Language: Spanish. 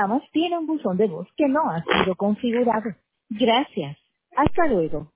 programas tiene un buzón de voz que no ha sido configurado. Gracias. Hasta luego.